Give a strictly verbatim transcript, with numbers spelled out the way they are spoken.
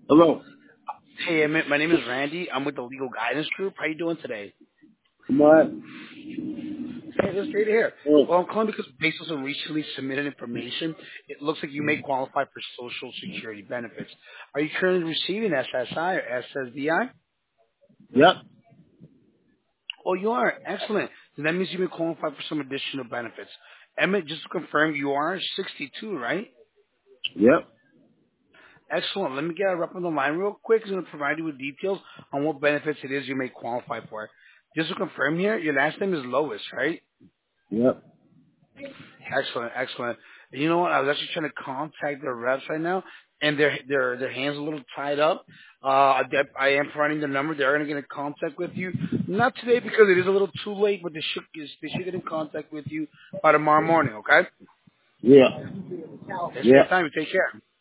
Hello. Hey, Emmett, my name is Randy. I'm with the Legal Guidance Group. How you doing today? Come on. Hey, that's great to hear. Oh, Well, I'm calling because based on some recently submitted information, it looks like you may qualify for Social Security benefits. Are you currently receiving S S I or S S D I? yep. Oh, you are. Excellent. Then that means you may qualify for some additional benefits. Emmett, just to confirm, you are sixty-two, right? Yep. Excellent. Let me get a rep on the line real quick. I'm going to provide you with details on what benefits it is you may qualify for. Just to confirm here, your last name is Lois, right? Yep. Excellent, excellent. You know what? I was actually trying to contact their reps right now, and their their their hands a little tied up. Uh, I, I am providing the number. They're going to get in contact with you. Not today because it is a little too late, but they should they should get in contact with you by tomorrow morning. Okay? Yeah. Thanks for your Yeah. time. Take care.